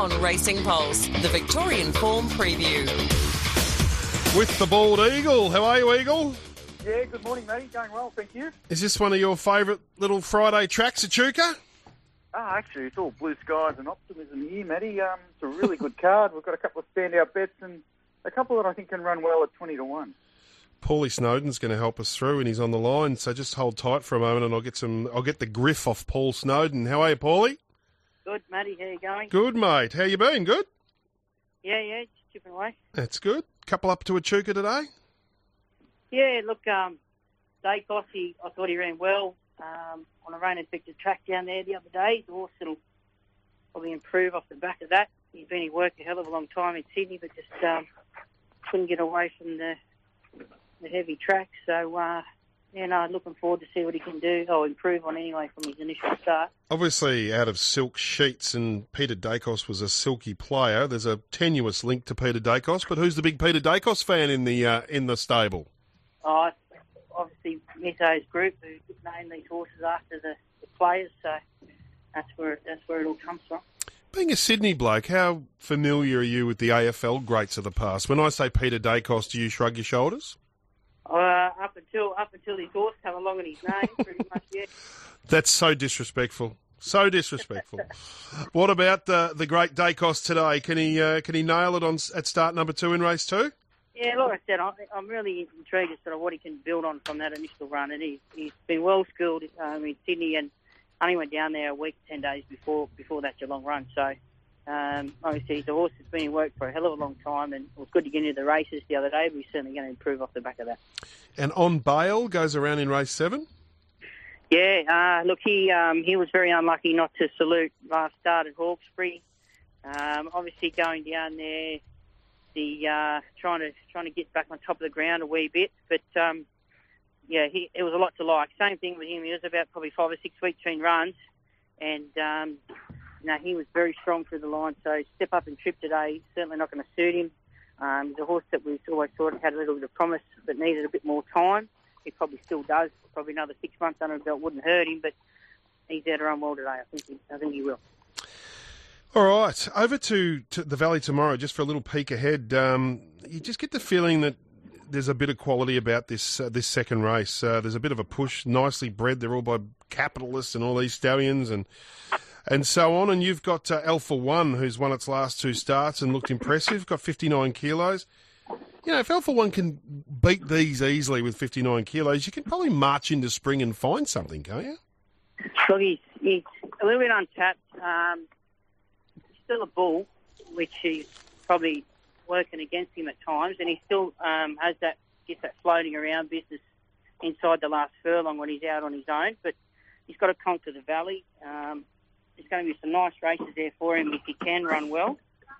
on Racing Pulse, the Victorian Form Preview. With the Bald Eagle. How are you, Eagle? Yeah, good morning, matey. Going well, thank you. Is this one of your favourite little Friday tracks, Echuca? Actually, it's all blue skies and optimism here, Matty. It's a really good card. We've got a couple of standout bets and a couple that I think can run well at 20-1. Paulie Snowden's going to help us through, and he's on the line. So just hold tight for a moment, and I'll get the griff off Paul Snowden. How are you, Paulie? Good, Matty. How you going? Good, mate. How you been? Good. Yeah, just chipping away. That's good. Couple up to Echuca today. Yeah, look, Dacos, I thought he ran well on a rain-infected track down there the other day. The horse will probably improve off the back of that. He's been in work a hell of a long time in Sydney, but just couldn't get away from the heavy track. So, looking forward to see what he can do, or improve on anyway from his initial start. Obviously, out of silk sheets, and Peter Dacos was a silky player. There's a tenuous link to Peter Dacos, but who's the big Peter Dacos fan in the stable? Oh, obviously Mitto's group, who named these horses after the players, so that's where it all comes from. Being a Sydney bloke, how familiar are you with the AFL greats of the past? When I say Peter Dacos, do you shrug your shoulders? Up until his horse come along in his name, pretty much, yeah. That's so disrespectful. So disrespectful. What about the great Dacos today? Can he nail it at start number 2 in race 2? Yeah, like I said, I'm really intrigued as to what he can build on from that initial run, and he's been well skilled in Sydney, and only went down there a week, 10 days before that Geelong run. So obviously the horse has been in work for a hell of a long time, and it was good to get into the races the other day, but he's certainly going to improve off the back of that. And On Bail goes around in race 7? Yeah, look, he was very unlucky not to salute last start at Hawkesbury. Obviously going down there, trying to get back on top of the ground a wee bit, but it was a lot to like. Same thing with him. He was about probably 5 or 6 weeks between runs, and he was very strong through the line. So step up and trip today, certainly not going to suit him. He's a horse that we always thought had a little bit of promise, but needed a bit more time. He probably still does. Probably another 6 months under the belt wouldn't hurt him, but he's out to run well today. I think he will. All right, over to the Valley tomorrow, just for a little peek ahead. You just get the feeling that there's a bit of quality about this second race. There's a bit of a push, nicely bred. They're all by capitalists and all these stallions and so on. And you've got Alpha One, who's won its last 2 starts and looked impressive, got 59 kilos. You know, if Alpha One can beat these easily with 59 kilos, you can probably march into spring and find something, can't you? Look, he's a little bit untapped. Still a bull, which is probably working against him at times, and he still has that floating around business inside the last furlong when he's out on his own. But he's got to conquer the Valley. There's going to be some nice races there for him if he can run well.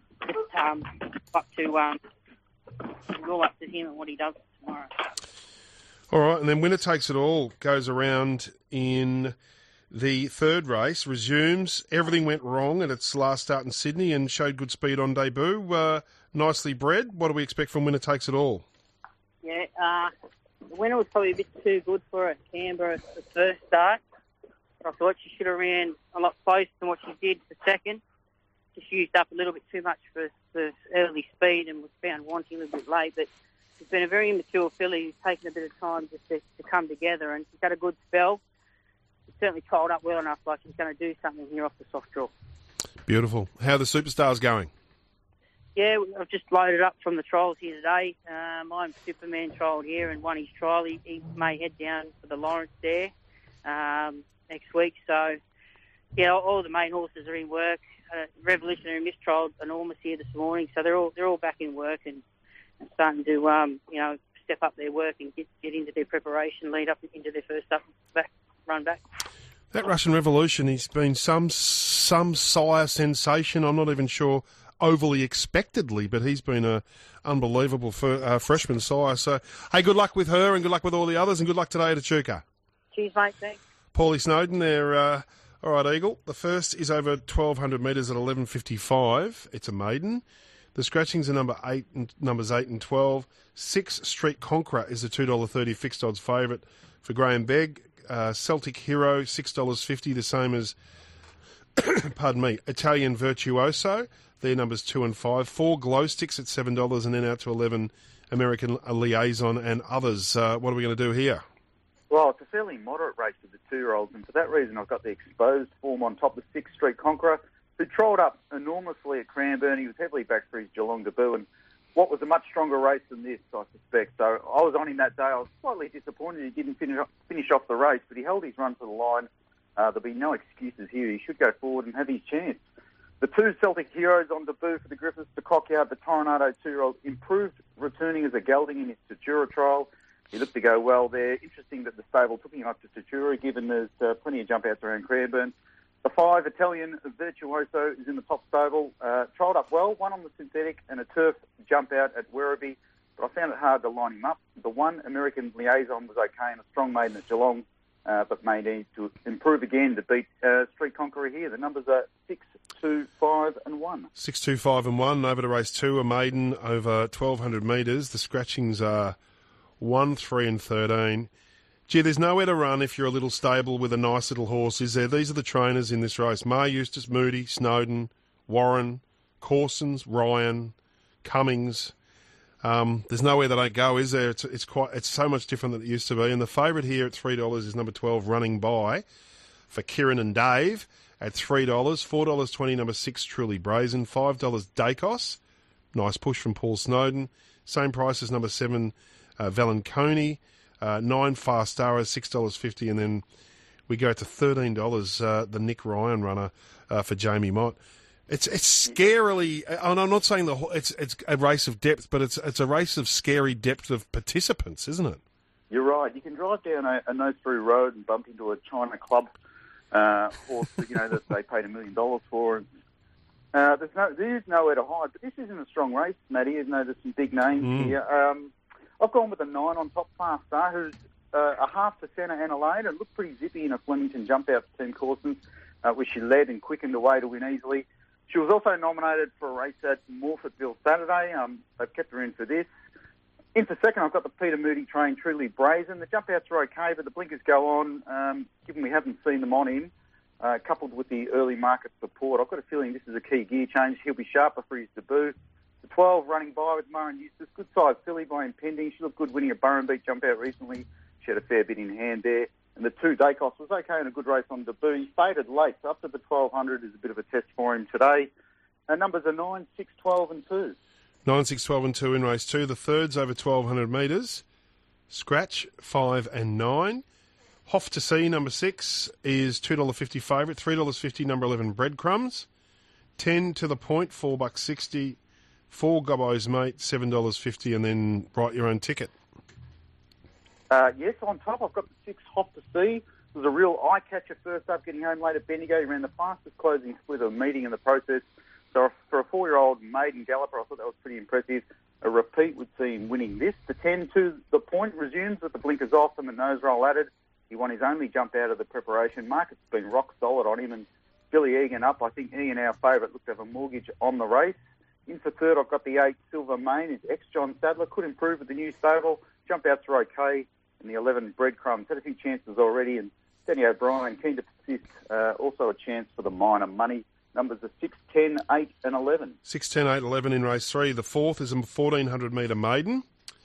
All up to him and what he does tomorrow. All right, and then Winner Takes It All goes around in the third race, resumes. Everything went wrong at its last start in Sydney and showed good speed on debut. Nicely bred. What do we expect from Winner Takes It All? Yeah, the winner was probably a bit too good for her at Canberra at the first start. I thought she should have ran a lot closer than what she did for second. Just used up a little bit too much for early speed and was found wanting a little bit late. But she's been a very immature filly who's taken a bit of time just to come together, and she's had a good spell. She's certainly trialled up well enough like she's going to do something here off the soft draw. Beautiful. How are the superstars going? Yeah, I've just loaded up from the trials here today. I'm Superman trialled here and won his trial. He may head down for the Lawrence there next week. So, yeah, all the main horses are in work. Revolutionary mistrialled Enormous here this morning, so they're all back in work and starting to step up their work and get into their preparation, lead up into their first run back. That Russian Revolution, he's been some sire sensation. I'm not even sure overly expectedly, but he's been a unbelievable freshman sire. So, hey, good luck with her and good luck with all the others and good luck today at Echuca. Cheers, mate. Thanks. Paulie Snowden there. All right, Eagle. The first is over 1,200 metres at 11.55. It's a maiden. The scratchings are numbers 8 and 12. 6 Street Conqueror is a $2.30 fixed odds favourite for Graham Begg. Celtic Hero, $6.50, the same as, pardon me, Italian Virtuoso. They're numbers 2 and 5. 4 Glow Sticks at $7, and then out to 11 American Liaison and others. What are we going to do here? Well, it's a fairly moderate race for the 2-year-olds, and for that reason I've got the exposed form on top, the 6th Street Conqueror, who trolled up enormously at Cranbourne. He was heavily backed for his Geelong debut, and what was a much stronger race than this, I suspect. So I was on him that day. I was slightly disappointed he didn't finish off the race, but he held his run to the line. There'll be no excuses here. He should go forward and have his chance. The 2 Celtic Heroes on debut for the Griffiths, the Cockyard, the Toronado 2-year-old, improved returning as a gelding in his Tatura trial. He looked to go well there. Interesting that the stable took him up to Tatura, given there's plenty of jump outs around Cranbourne. The 5 Italian Virtuoso is in the top stable. Trialled up well, one on the synthetic and a turf jump out at Werribee, but I found it hard to line him up. The 1 American Liaison was okay and a strong maiden at Geelong, but may need to improve again to beat Street Conqueror here. The numbers are 6, 2, 5 and 1. 6, 2, 5 and 1. Over to race 2, a maiden over 1,200 metres. The scratchings are 1, 3 and 13. Gee, there's nowhere to run if you're a little stable with a nice little horse, is there? These are the trainers in this race. Mar Eustace, Moody, Snowden, Warren, Corsons, Ryan, Cummings. There's nowhere they don't go, is there? It's so much different than it used to be. And the favourite here at $3 is number 12, Running By, for Kieran and Dave at $3. $4.20, number 6, Truly Brazen. $5, Dacos. Nice push from Paul Snowden. Same price as number 7, Valanconi. 9 Fast Star is $6.50, and then we go to $13, the Nick Ryan runner for Jamie Mott. It's scarily, and I'm not saying it's a race of depth, but it's a race of scary depth of participants, isn't it? You're right. You can drive down a nose-through road and bump into a China Club horse, that they paid $1 million for. There's nowhere to hide, but this isn't a strong race, Matty, even though there's some big names here. I've gone with a 9 on top, Fast Star, who's a half to centre and a lane, and looked pretty zippy in a Flemington jump out for Team Corsons, which she led and quickened away to win easily. She was also nominated for a race at Morfettville Saturday. They've kept her in for this. In for second, I've got the Peter Moody train, Truly Brazen. The jump outs are okay, but the blinkers go on, given we haven't seen them on him, coupled with the early market support. I've got a feeling this is a key gear change. He'll be sharper for his debut. The 12 Running By with Murray Eustace, good size filly by Impending. She looked good winning a Burrenbeat jump out recently. She had a fair bit in hand there. And the 2 Dacos was okay in a good race on debut. He faded late, so up to the 1,200 is a bit of a test for him today. Numbers are 9, 6, 12 and 2. 9, 6, 12 and 2 in race 2. The thirds over 1,200 metres. Scratch, 5 and 9. Hoff to See, number 6, is $2.50 favourite. $3.50, number 11, Breadcrumbs. 10 to the Point, $4.60. 4 Gobbo's Mate, $7.50, and then write your own ticket. Yes, on top, I've got the 6 Hoff to See. It was a real eye-catcher first up, getting home late at Bendigo. He ran the fastest closing split of a meeting in the process. So for a 4-year-old maiden galloper, I thought that was pretty impressive. A repeat would see him winning this. The 10 to the Point resumes with the blinkers off and the nose roll added. He won his only jump out of the preparation. Market's been rock solid on him, and Billy Egan up. I think Ian, our favourite, looked to have a mortgage on the race. In for third, I've got the 8 Silver Mane. His ex-John Sadler could improve with the new stable. Jump outs are okay. And the 11 Breadcrumbs had a few chances already. And Danny O'Brien, keen to persist, also a chance for the minor money. Numbers are 6, 10, 8 and 11. 6, 10, 8, 11 in race 3. The fourth is a 1,400 metre maiden.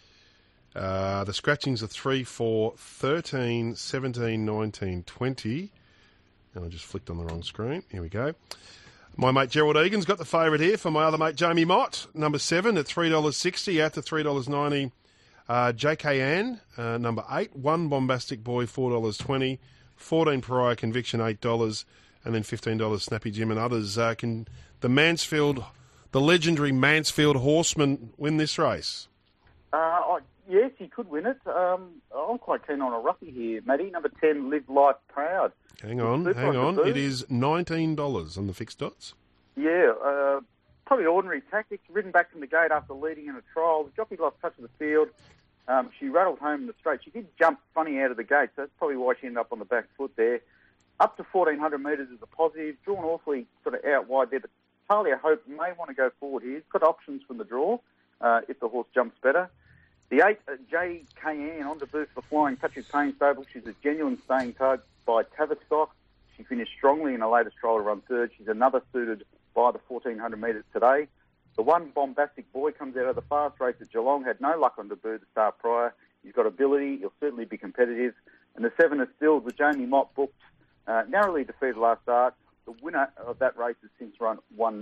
The scratchings are 3, 4, 13, 17, 19, 20. And I just flicked on the wrong screen. Here we go. My mate Gerald Egan's got the favourite here for my other mate Jamie Mott, number 7 at $3.60, out to $3.90. JK Ann, number 8, 1 Bombastic Boy, $4.20, 14 Pariah Conviction, $8, and then $15 Snappy Jim and others. Can the legendary Mansfield Horseman win this race? Yes, he could win it. I'm quite keen on a roughie here, Matty. Number 10, Live Life Proud. Hang on. It is $19 on the fixed dots. Yeah, probably ordinary tactics. Ridden back from the gate after leading in a trial. The jockey lost touch of the field. She rattled home in the straight. She did jump funny out of the gate, so that's probably why she ended up on the back foot there. Up to 1,400 metres is a positive. Drawn awfully sort of out wide there, but Talia Hope may want to go forward here. He's got options from the draw if the horse jumps better. The 8, JKN, on debut for the Flying Touch of Pain stable. She's a genuine staying tug by Tavistock. She She finished strongly in her latest trial to run third. She's another suited by the 1,400 metres today. The one Bombastic Boy comes out of the fast race at Geelong, had no luck on debut the start prior. He's got ability, he'll certainly be competitive. And the 7 is still the Jamie Mott booked, narrowly defeated last start. The winner of that race has since run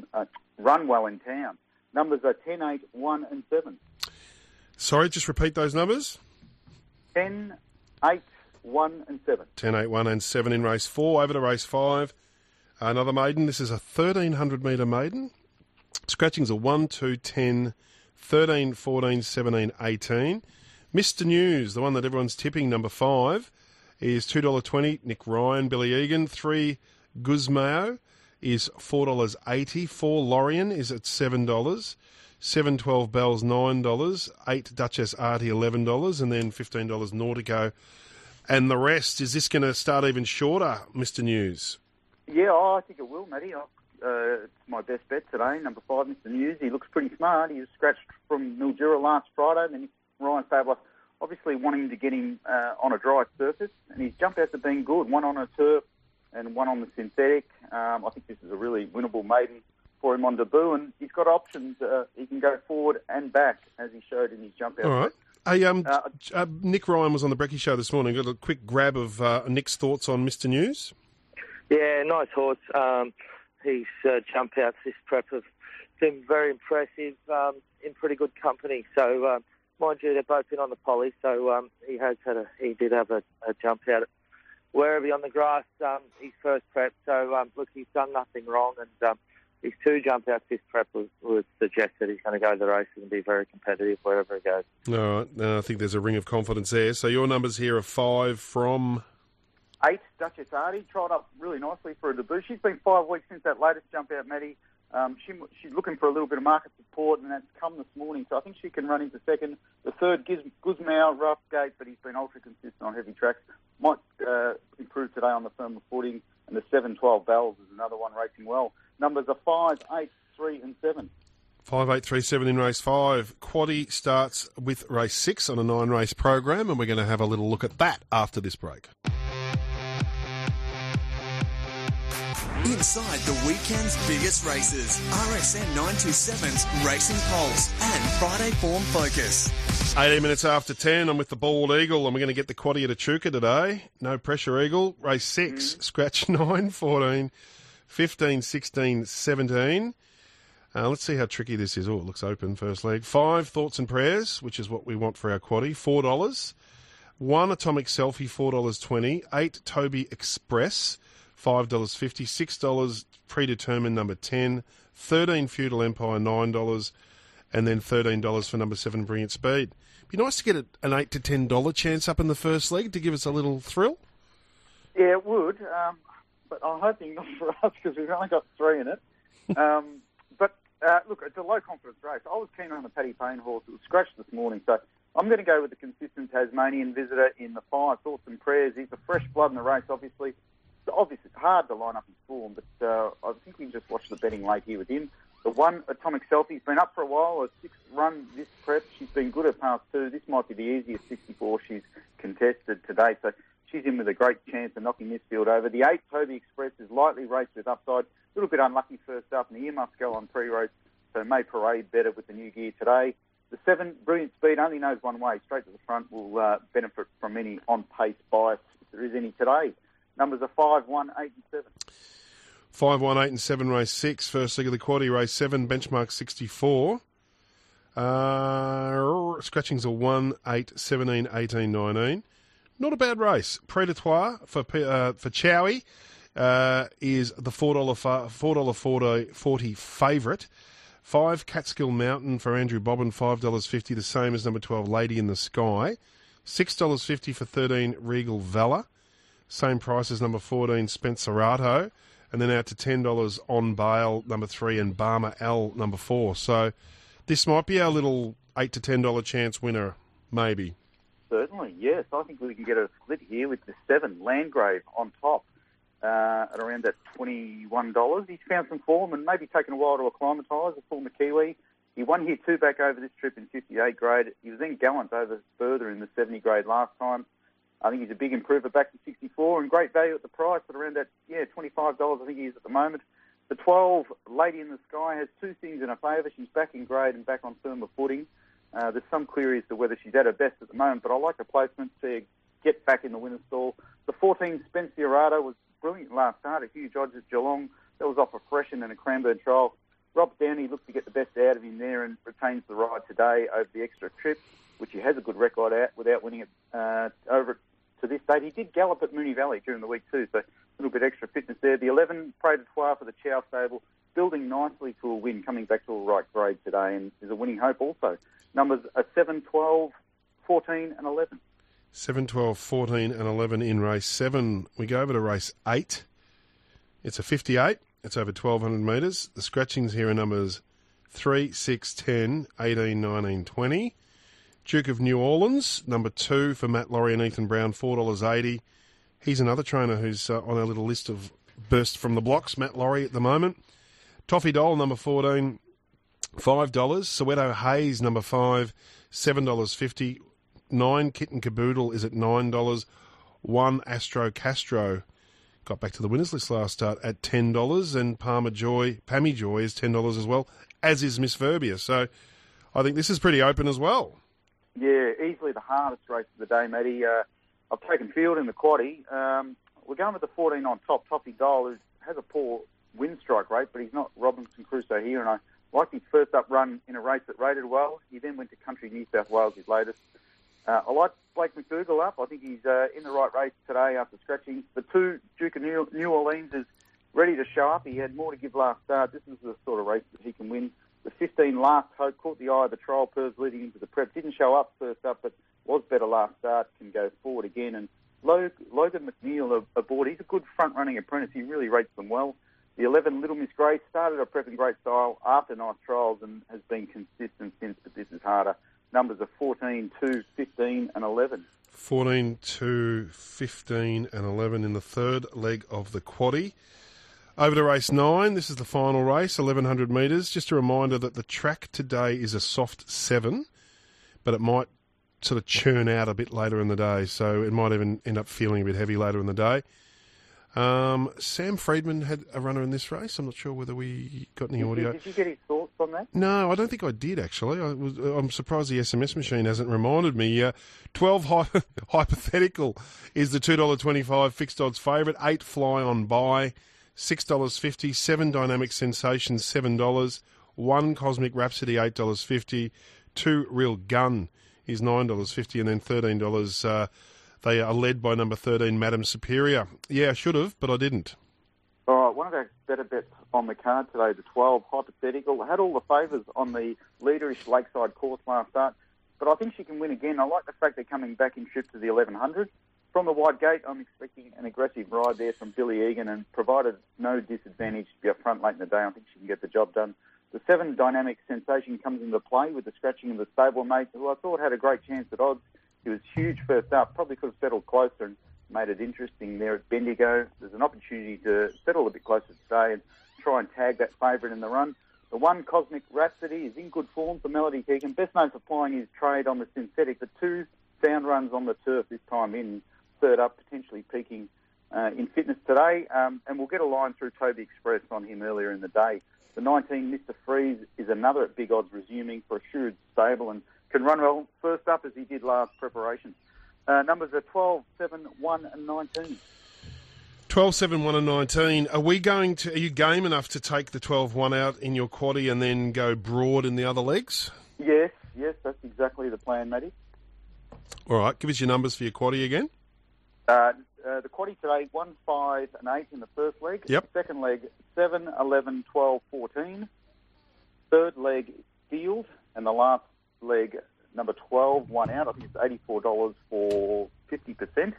well in town. Numbers are 10, 8, 1 and 7. Sorry, just repeat those numbers. 10, 8, 1 and 7. 10, 8, 1 and 7 in race 4. Over to race 5. Another maiden. This is a 1,300 metre maiden. Scratchings are 1, 2, 10, 13, 14, 17, 18. Mr. News, the one that everyone's tipping, number 5, is $2.20. Nick Ryan, Billy Egan. 3, Guzmao is $4.80. 4, Lorien is at $7. 7, 12 Bells, $9. 8, Duchess Artie, $11. And then $15 Nautico. And the rest, is this going to start even shorter, Mr. News? Yeah, I think it will, Matty. It's my best bet today, number 5, Mr. News. He looks pretty smart. He was scratched from Mildura last Friday, and then Ryan Fabler obviously wanting to get him on a dry surface, and his jump outs have been good. One on a turf and one on the synthetic. I think this is a really winnable maiden for him on debut, and he's got options. He can go forward and back, as he showed in his jump out. All right. Hey, Nick Ryan was on the Brekkie Show this morning. Got a quick grab of Nick's thoughts on Mr. News? Yeah, nice horse. His jump outs this prep have been very impressive, in pretty good company. So, mind you, they've both been on the poly, so he did have a jump out wherever on the grass, his first prep. So, look, he's done nothing wrong, and his 2 jump outs this prep would suggest that he's going to go to the races and be very competitive wherever he goes. All right, I think there's a ring of confidence there. So your numbers here are 5 from... 8, Duchess Artie, tried up really nicely for a debut. She's been 5 weeks since that latest jump out, Matty. She's looking for a little bit of market support, and that's come this morning. So I think she can run into second. The third, Guzmao, rough gate, but he's been ultra consistent on heavy tracks. Might improve today on the firmer footing. And the 7, 12 Bells is another one racing well. Numbers are 5, 8, 3 and 7. 5, 8, 3, 7 in race 5. Quaddie starts with race 6 on a 9-race program, and we're going to have a little look at that after this break. Inside the weekend's biggest races, RSN 927's Racing Pulse and Friday Form Focus. 18 minutes after 10, I'm with the Bald Eagle, and we're going to get the Quaddie at Echuca today. No pressure, Eagle. Race 6, scratch 9, 14, 15, 16, 17. Let's see how tricky this is. Oh, it looks open, first leg. 5, Thoughts and Prayers, which is what we want for our Quaddie, $4. 1, Atomic Selfie, $4.20. 8, Toby Express, $5.50, $6 Predetermined, number 10, 13 Feudal Empire, $9, and then $13 for number 7 Brilliant Speed. Be nice to get an $8 to $10 chance up in the first leg to give us a little thrill. Yeah, it would, but I'm hoping not for us because we've only got 3 in it. Look, it's a low confidence race. I was keen on the Paddy Payne horse. It was scratched this morning, so I'm going to go with the consistent Tasmanian Visitor in the 5, Thoughts and Prayers. He's a fresh blood in the race, obviously. Obviously, it's hard to line up his form, but I think we can just watch the betting late here with him. The 1, Atomic Selfie's been up for a while. A 6th run this prep. She's been good at past 2. This might be the easiest 64 she's contested today, so she's in with a great chance of knocking this field over. The 8, Toby Express, is lightly raced with upside. A little bit unlucky first up, and the ear must go on pre-race, so may parade better with the new gear today. The 7, Brilliant Speed, only knows one way. Straight to the front, will benefit from any on-pace bias, if there is any today. Numbers are 5, 1, 8 and 7. 5, 1, 8 and 7, race 6. First leg of the Quaddie, race 7, benchmark 64. Scratchings are 1, 8, 17, 18, 19. Not a bad race. Predatoire for Chowie is the $4.40 favourite. 5, Catskill Mountain for Andrew Bobbin, $5.50, the same as number 12, Lady in the Sky. $6.50 for 13, Regal Valor. Same price as number 14, Spencerato. And then out to $10 On Bail, number 3, and Barmer L, number 4. So this might be our little $8 to $10 chance winner, maybe. Certainly, yes. I think we can get a split here with the 7, Landgrave, on top at around that $21. He's found some form and maybe taken a while to acclimatise, a former Kiwi. He won here 2 back over this trip in 58 grade. He was then gallant over further in the 70 grade last time. I think he's a big improver back to 64 and great value at the price at around that, $25 I think he is at the moment. The 12, Lady in the Sky, has two things in her favour. She's back in grade and back on firmer footing. There's some query as to whether she's at her best at the moment, but I like the placement to get back in the winner's stall. The 14, Spencerado, was brilliant last start, a huge odds at Geelong. That was off a Freshen and a Cranbourne trial. Rob Downey looked to get the best out of him there and retains the ride today over the extra trip, which he has a good record at without winning it over to this date. He did gallop at Moonee Valley during the week too, so a little bit extra fitness there. The 11, Près de Trois for the Chow stable, building nicely to a win, coming back to a right grade today, and is a winning hope also. Numbers are 7, 12, 14 and 11. 7, 12, 14 and 11 in race 7. We go over to race 8. It's a 58. It's over 1,200 metres. The scratchings here are numbers 3, 6, 10, 18, 19, 20. Duke of New Orleans, number 2 for Matt Laurie and Ethan Brown, $4.80. He's another trainer who's on our little list of burst from the blocks, Matt Laurie at the moment. Toffee Dole, number 14, $5. Soweto Hayes, number 5, $7.50. 9, Kitten Caboodle is at $9. 1, Astro Castro, got back to the winners list last start at $10. And Pammy Joy is $10 as well, as is Miss Verbia. So I think this is pretty open as well. Yeah, easily the hardest race of the day, Matty. I've taken field in the quaddie. We're going with the 14 on top. Toffee Dole, who has a poor wind strike rate, but he's not Robinson Crusoe here. And I liked his first up run in a race that rated well. He then went to Country New South Wales, his latest. I like Blake McDougall up. I think he's in the right race today after scratching. The 2, Duke of New Orleans, is ready to show up. He had more to give last start. This is the sort of race that he can win. The 15, Last Hope, caught the eye of the trial purse leading into the prep. Didn't show up first up, but was better last start. Can go forward again. And Logan McNeil aboard. He's a good front-running apprentice. He really rates them well. The 11, Little Miss Grace, started her prep in great style after nice trials and has been consistent since, but this is harder. Numbers are 14, 2, 15 and 11. 14, 2, 15 and 11 in the third leg of the quaddie. Over to race 9. This is the final race, 1,100 metres. Just a reminder that the track today is a soft 7, but it might sort of churn out a bit later in the day, so it might even end up feeling a bit heavy later in the day. Sam Friedman had a runner in this race. I'm not sure whether we got any audio. Did you get his thoughts on that? No, I don't think I did, actually. I'm surprised the SMS machine hasn't reminded me. 12 Hypothetical is the $2.25 fixed odds favourite. 8 Fly on Buy, $6.50. 7 Dynamic Sensation, $7. 1 Cosmic Rhapsody, $8.50. 2 Real Gun is $9.50. And then $13... they are led by number 13, Madam Superior. Yeah, I should have, but I didn't. All right, one of our better bets on the card today, the 12, Hypothetical. Had all the favours on the leaderish Lakeside course last start, but I think she can win again. I like the fact they're coming back in trip to the 1100. From the wide gate, I'm expecting an aggressive ride there from Billy Egan, and provided no disadvantage to be up front late in the day, I think she can get the job done. The 7, Dynamic Sensation, comes into play with the scratching of the stablemate, who I thought had a great chance at odds. He was huge first up, probably could have settled closer and made it interesting there at Bendigo. There's an opportunity to settle a bit closer today and try and tag that favourite in the run. The 1, Cosmic Rhapsody, is in good form for Melody Keegan. Best known for plying his trade on the synthetic. The 2 sound runs on the turf this time in. Third up, potentially peaking in fitness today. And we'll get a line through Toby Express on him earlier in the day. The 19, Mr. Freeze, is another at big odds resuming for Assured Stable and can run well first up as he did last preparation. Numbers are 12, 7, 1 and 19. 12, 7, 1 and 19. Are you game enough to take the 12, 1 out in your quaddie and then go broad in the other legs? Yes, that's exactly the plan, Matty. All right, give us your numbers for your quaddie again. The quaddie today, 1, 5 and 8 in the first leg. Yep. Second leg, 7, 11, 12, 14. Third leg, field. And the last leg, number 12, 1 out. I think it's $84 for 50%.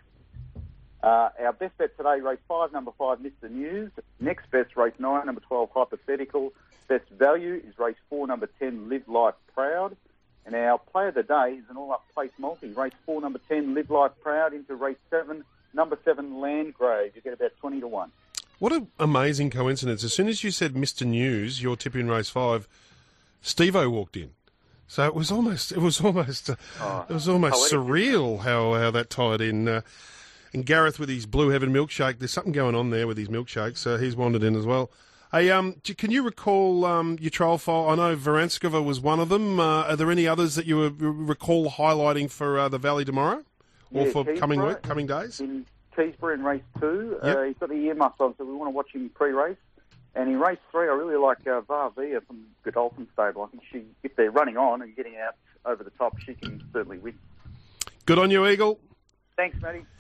Our best bet today, race 5, number 5, Mr. News. Next best, race 9, number 12, Hypothetical. Best value is race 4, number 10, Live Life Proud. And our play of the day is an all-up place multi. Race 4, number 10, Live Life Proud, into race 7, number 7, Landgrave. You get about 20 to 1. What an amazing coincidence. As soon as you said Mr. News, your tip in race 5, Steve-O walked in. So it was almost surreal how that tied in. And Gareth with his Blue Heaven milkshake, there's something going on there with his milkshakes. He's wandered in as well. Hey, can you recall your trial file? I know Varanskova was one of them. Are there any others that you recall highlighting for the Valley tomorrow, or for coming days? In Keysborough in race 2, Yep. he's got the earmuffs on, so we want to watch him pre-race. And in race 3, I really like Varvia from Godolphin Stable. I think if they're running on and getting out over the top, she can certainly win. Good on you, Eagle. Thanks, Matty.